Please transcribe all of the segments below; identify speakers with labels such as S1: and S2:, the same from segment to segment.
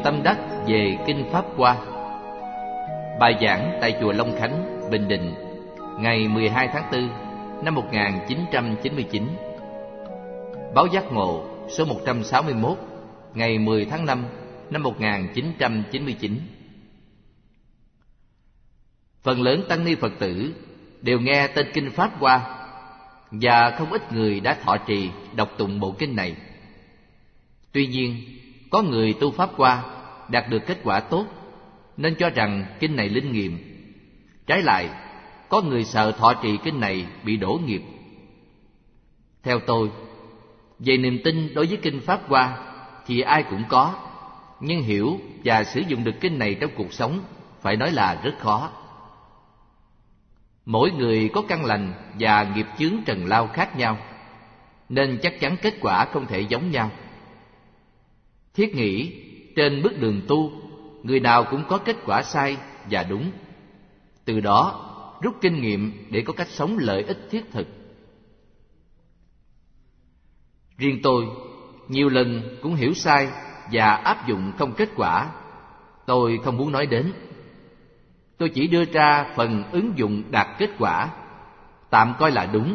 S1: tâm đắc về Kinh Pháp Hoa. Bài giảng tại chùa Long Khánh, Bình Định, ngày 12 tháng 4 năm 1999. Báo Giác Ngộ số 161, ngày 10 tháng 5 năm 1999. Phần lớn tăng ni Phật tử đều nghe tên Kinh Pháp Hoa, và không ít người đã thọ trì đọc tụng bộ kinh này. Tuy nhiên, có người tu Pháp Hoa đạt được kết quả tốt nên cho rằng kinh này linh nghiệm. Trái lại, có người sợ thọ trì kinh này bị đổ nghiệp. Theo tôi, về niềm tin đối với Kinh Pháp Hoa thì ai cũng có, nhưng hiểu và sử dụng được kinh này trong cuộc sống phải nói là rất khó. Mỗi người có căn lành và nghiệp chướng trần lao khác nhau, nên chắc chắn kết quả không thể giống nhau. Thiết nghĩ trên bước đường tu, người nào cũng có kết quả sai và đúng. Từ đó rút kinh nghiệm để có cách sống lợi ích thiết thực. Riêng tôi nhiều lần cũng hiểu sai và áp dụng không kết quả. Tôi không muốn nói đến. Tôi chỉ đưa ra phần ứng dụng đạt kết quả, tạm coi là đúng.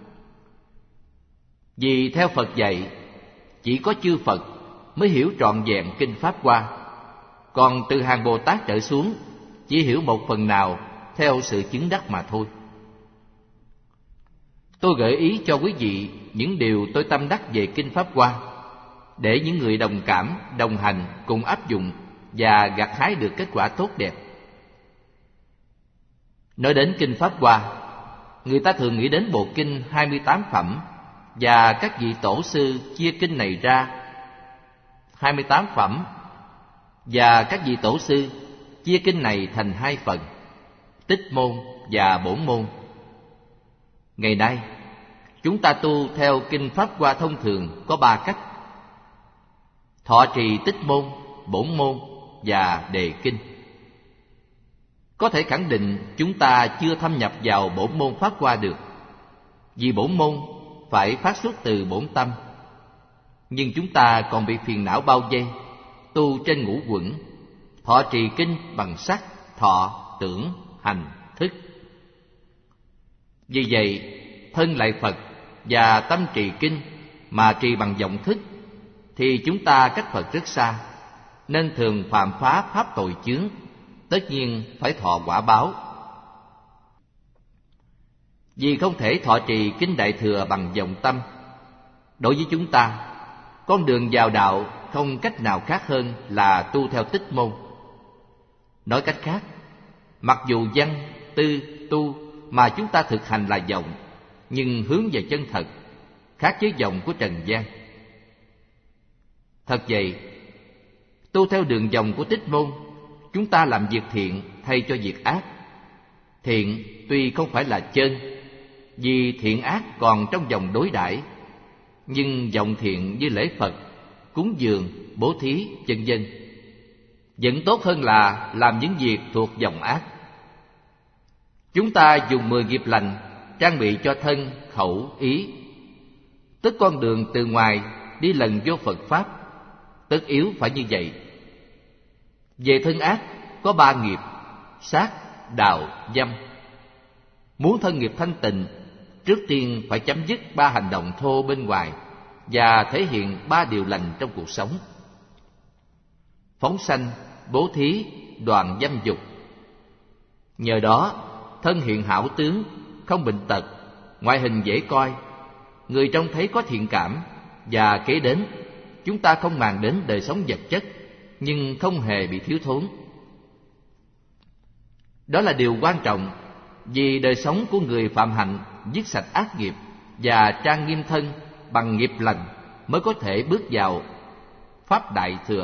S1: Vì theo Phật dạy, chỉ có chư Phật mới hiểu trọn vẹn Kinh Pháp Hoa, còn từ hàng Bồ Tát trở xuống chỉ hiểu một phần nào theo sự chứng đắc mà thôi. Tôi gợi ý cho quý vị những điều tôi tâm đắc về Kinh Pháp Hoa, để những người đồng cảm, đồng hành cùng áp dụng và gặt hái được kết quả tốt đẹp. Nói đến Kinh Pháp Hoa, người ta thường nghĩ đến bộ kinh 28 phẩm, và các vị tổ sư chia kinh này ra. 28 phẩm và các vị tổ sư chia kinh này thành hai phần: Tích môn và Bổn môn. Ngày nay, chúng ta tu theo Kinh Pháp Hoa thông thường có 3 cách: thọ trì Tích môn, Bổn môn và Đề kinh. Có thể khẳng định chúng ta chưa thâm nhập vào Bổn môn Pháp Hoa được, vì Bổn môn phải phát xuất từ bổn tâm. Nhưng chúng ta còn bị phiền não bao vây, tu trên ngũ uẩn, thọ trì kinh bằng sắc, thọ, tưởng, hành, thức. Vì vậy, thân lại Phật và tâm trì kinh mà trì bằng vọng thức, thì chúng ta cách Phật rất xa, nên thường phạm phá pháp tội chướng, tất nhiên phải thọ quả báo. Vì không thể thọ trì kinh Đại Thừa bằng vọng tâm, đối với chúng ta, con đường vào đạo không cách nào khác hơn là tu theo Tích môn. Nói cách khác, mặc dù văn, tư, tu mà chúng ta thực hành là vọng, nhưng hướng về chân thật, khác với vọng của trần gian. Thật vậy, tu theo đường vòng của Tích môn, chúng ta làm việc thiện thay cho việc ác. Thiện tuy không phải là chân, vì thiện ác còn trong vòng đối đãi, nhưng vọng thiện như lễ Phật, cúng dường, bố thí, vân vân vẫn tốt hơn là làm những việc thuộc vòng ác. Chúng ta dùng 10 nghiệp lành trang bị cho thân, khẩu, ý, tức con đường từ ngoài đi lần vô Phật Pháp, tất yếu phải như vậy. Về thân ác có 3 nghiệp: sát, đạo, dâm. Muốn thân nghiệp thanh tịnh, trước tiên phải chấm dứt 3 hành động thô bên ngoài và thể hiện 3 điều lành trong cuộc sống: phóng sanh, bố thí, đoạn dâm dục. Nhờ đó, thân hiện hảo tướng, không bệnh tật, ngoại hình dễ coi, người trông thấy có thiện cảm, và kế đến, chúng ta không màng đến đời sống vật chất, nhưng không hề bị thiếu thốn. Đó là điều quan trọng, vì đời sống của người phạm hạnh dứt sạch ác nghiệp và trang nghiêm thân bằng nghiệp lành mới có thể bước vào Pháp Đại Thừa.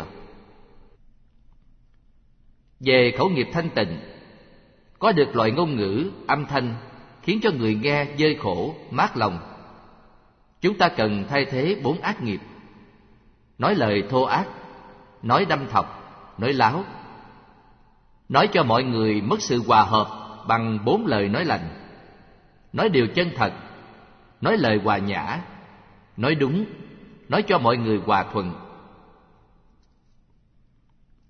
S1: Về khẩu nghiệp thanh tịnh, có được loại ngôn ngữ, âm thanh khiến cho người nghe vơi khổ, mát lòng. Chúng ta cần thay thế 4 ác nghiệp: nói lời thô ác, nói đâm thọc, nói láo. Nói cho mọi người mất sự hòa hợp bằng 4 lời nói lành: nói điều chân thật, nói lời hòa nhã, nói đúng, nói cho mọi người hòa thuận.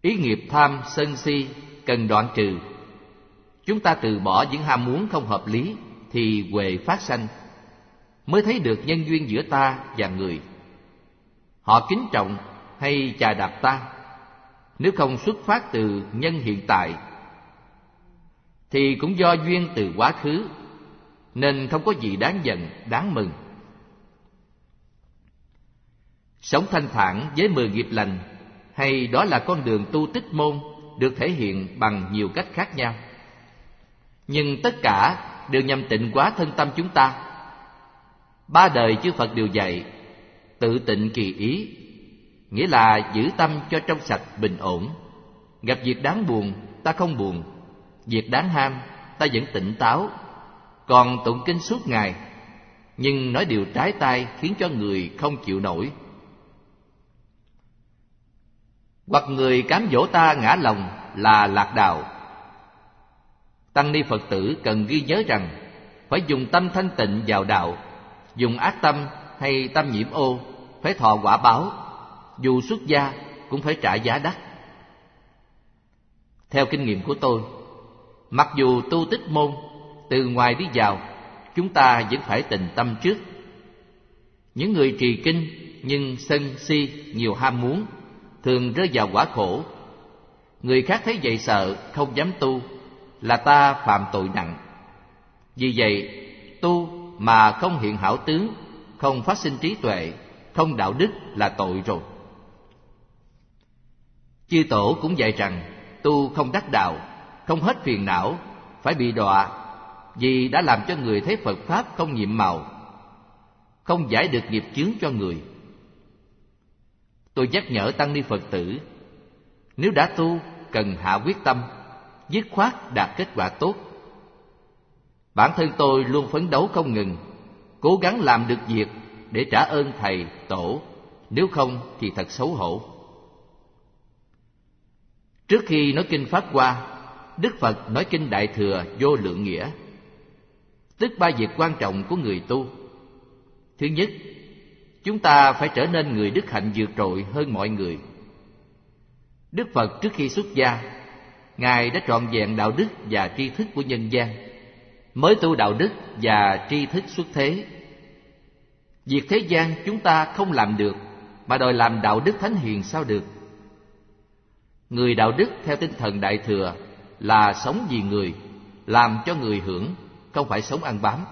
S1: Ý nghiệp tham sân si cần đoạn trừ. Chúng ta từ bỏ những ham muốn không hợp lý thì huệ phát sanh, mới thấy được nhân duyên giữa ta và người. Họ kính trọng hay chà đạp ta, nếu không xuất phát từ nhân hiện tại thì cũng do duyên từ quá khứ, nên không có gì đáng giận, đáng mừng. Sống thanh thản với 10 nghiệp lành, hay đó là con đường tu tích môn, được thể hiện bằng nhiều cách khác nhau. Nhưng tất cả đều nhằm tịnh hóa thân tâm chúng ta. 3 đời chư Phật đều dạy tự tịnh kỳ ý, nghĩa là giữ tâm cho trong sạch bình ổn. Gặp việc đáng buồn ta không buồn, việc đáng ham ta vẫn tỉnh táo, còn tụng kinh suốt ngày, nhưng nói điều trái tai khiến cho người không chịu nổi. Hoặc người cám dỗ ta ngã lòng là lạc đạo. Tăng ni Phật tử cần ghi nhớ rằng phải dùng tâm thanh tịnh vào đạo, dùng ác tâm hay tâm nhiễm ô phải thọ quả báo, dù xuất gia cũng phải trả giá đắt. Theo kinh nghiệm của tôi, mặc dù tu tích môn, từ ngoài đi vào, chúng ta vẫn phải tịnh tâm trước. Những người trì kinh nhưng sân si, nhiều ham muốn, thường rơi vào quả khổ. Người khác thấy vậy sợ, không dám tu, là ta phạm tội nặng. Vì vậy, tu mà không hiện hảo tướng, không phát sinh trí tuệ, không đạo đức là tội rồi. Chư Tổ cũng dạy rằng, tu không đắc đạo, không hết phiền não, phải bị đọa, vì đã làm cho người thấy Phật Pháp không nhiệm màu, không giải được nghiệp chướng cho người. Tôi nhắc nhở tăng ni Phật tử, nếu đã tu, cần hạ quyết tâm, dứt khoát đạt kết quả tốt. Bản thân tôi luôn phấn đấu không ngừng, cố gắng làm được việc để trả ơn thầy, tổ, nếu không thì thật xấu hổ. Trước khi nói kinh Pháp Hoa, Đức Phật nói kinh Đại Thừa Vô Lượng Nghĩa, tức 3 việc quan trọng của người tu. Thứ nhất, chúng ta phải trở nên người đức hạnh vượt trội hơn mọi người. Đức Phật trước khi xuất gia, Ngài đã trọn vẹn đạo đức và tri thức của nhân gian, mới tu đạo đức và tri thức xuất thế. Việc thế gian chúng ta không làm được, mà đòi làm đạo đức thánh hiền sao được? Người đạo đức theo tinh thần Đại Thừa là sống vì người, làm cho người hưởng, không phải sống ăn bám.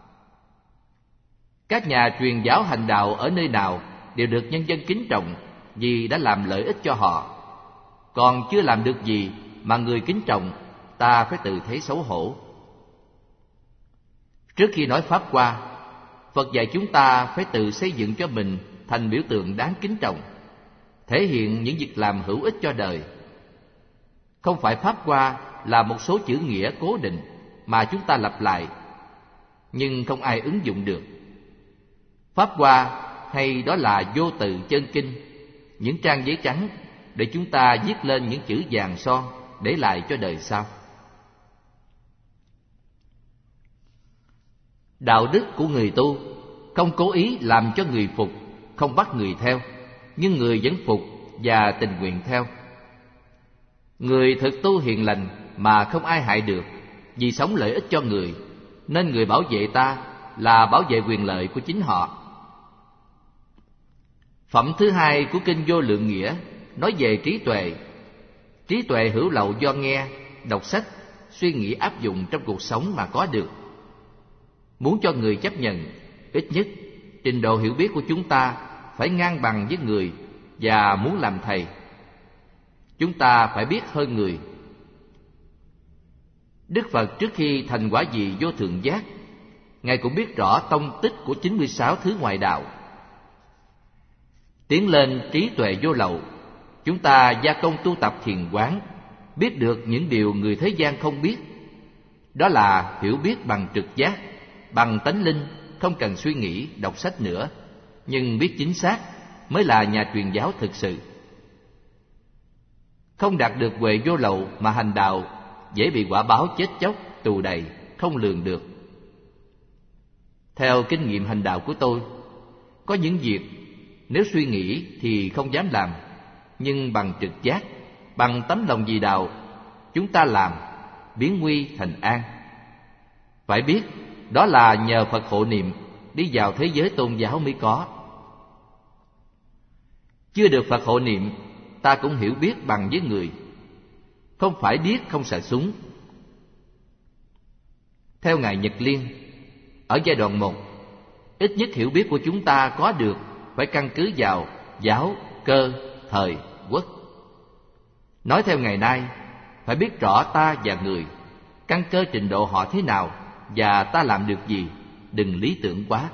S1: Các nhà truyền giáo hành đạo ở nơi nào đều được nhân dân kính trọng vì đã làm lợi ích cho họ. Còn chưa làm được gì mà người kính trọng, ta phải tự thấy xấu hổ. Trước khi nói Pháp Hoa, Phật dạy chúng ta phải tự xây dựng cho mình thành biểu tượng đáng kính trọng, thể hiện những việc làm hữu ích cho đời. Không phải Pháp Hoa là một số chữ nghĩa cố định mà chúng ta lặp lại, nhưng không ai ứng dụng được. Pháp Hoa hay đó là vô từ chân kinh, những trang giấy trắng để chúng ta viết lên những chữ vàng son để lại cho đời sau. Đạo đức của người tu không cố ý làm cho người phục, không bắt người theo, nhưng người vẫn phục và tình nguyện theo. Người thực tu hiền lành mà không ai hại được, vì sống lợi ích cho người, nên người bảo vệ ta là bảo vệ quyền lợi của chính họ. Phẩm thứ 2 của kinh Vô Lượng Nghĩa nói về trí tuệ. Trí tuệ hữu lậu do nghe, đọc sách, suy nghĩ áp dụng trong cuộc sống mà có được. Muốn cho người chấp nhận, ít nhất trình độ hiểu biết của chúng ta phải ngang bằng với người, và muốn làm thầy, chúng ta phải biết hơn người. Đức Phật trước khi thành quả vị vô thượng giác, Ngài cũng biết rõ tông tích của 96 thứ ngoại đạo. Tiến lên trí tuệ vô lậu, chúng ta gia công tu tập thiền quán, biết được những điều người thế gian không biết. Đó là hiểu biết bằng trực giác, bằng tánh linh, không cần suy nghĩ, đọc sách nữa, nhưng biết chính xác mới là nhà truyền giáo thực sự. Không đạt được huệ vô lậu mà hành đạo, dễ bị quả báo chết chóc, tù đầy, không lường được. Theo kinh nghiệm hành đạo của tôi, có những việc nếu suy nghĩ thì không dám làm, nhưng bằng trực giác, bằng tấm lòng vì đạo, chúng ta làm biến nguy thành an. Phải biết, đó là nhờ Phật hộ niệm đi vào thế giới tôn giáo mới có. Chưa được Phật hộ niệm, ta cũng hiểu biết bằng với người. Không phải biết không sợ súng. Theo Ngài Nhật Liên, ở giai đoạn 1, ít nhất hiểu biết của chúng ta có được phải căn cứ vào giáo, cơ, thời, quốc. Nói theo ngày nay, phải biết rõ ta và người, căn cơ trình độ họ thế nào và ta làm được gì, đừng lý tưởng quá.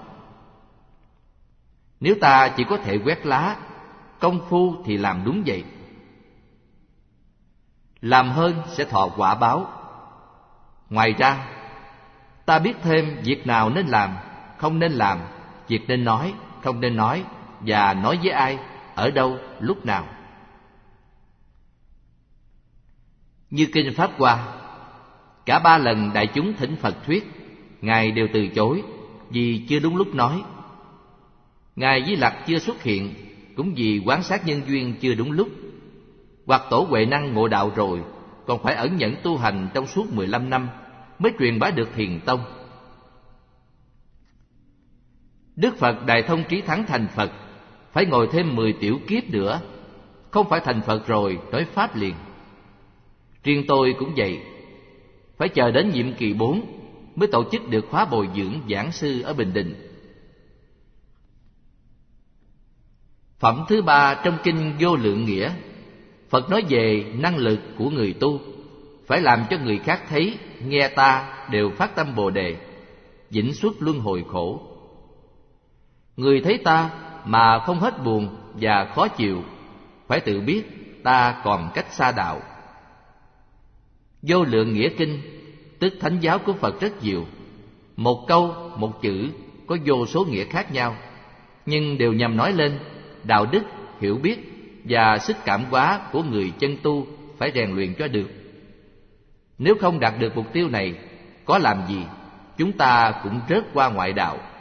S1: Nếu ta chỉ có thể quét lá, công phu thì làm đúng vậy. Làm hơn sẽ thọ quả báo. Ngoài ra, ta biết thêm việc nào nên làm, không nên làm, việc nên nói, không nên nói, và nói với ai, ở đâu, lúc nào. Như Kinh Pháp Hoa, cả 3 lần đại chúng thỉnh Phật thuyết, Ngài đều từ chối vì chưa đúng lúc nói. Ngài Di Lặc chưa xuất hiện cũng vì quán sát nhân duyên chưa đúng lúc. Hoặc Tổ Huệ Năng ngộ đạo rồi, còn phải ẩn nhẫn tu hành trong suốt 15 năm mới truyền bá được Thiền Tông. Đức Phật Đại Thông Trí Thắng thành Phật phải ngồi thêm 10 tiểu kiếp nữa, không phải thành Phật rồi nói Pháp liền. Riêng tôi cũng vậy, phải chờ đến nhiệm kỳ 4 mới tổ chức được khóa bồi dưỡng giảng sư ở Bình Định. Phẩm thứ 3 trong Kinh Vô Lượng Nghĩa, Phật nói về năng lực của người tu, phải làm cho người khác thấy, nghe ta đều phát tâm Bồ Đề, vĩnh xuất luân hồi khổ. Người thấy ta mà không hết buồn và khó chịu, phải tự biết ta còn cách xa đạo. Vô Lượng Nghĩa Kinh, tức thánh giáo của Phật rất nhiều. Một câu, một chữ có vô số nghĩa khác nhau, nhưng đều nhằm nói lên đạo đức, hiểu biết và sức cảm hóa của người chân tu phải rèn luyện cho được. Nếu không đạt được mục tiêu này, có làm gì, chúng ta cũng rớt qua ngoại đạo.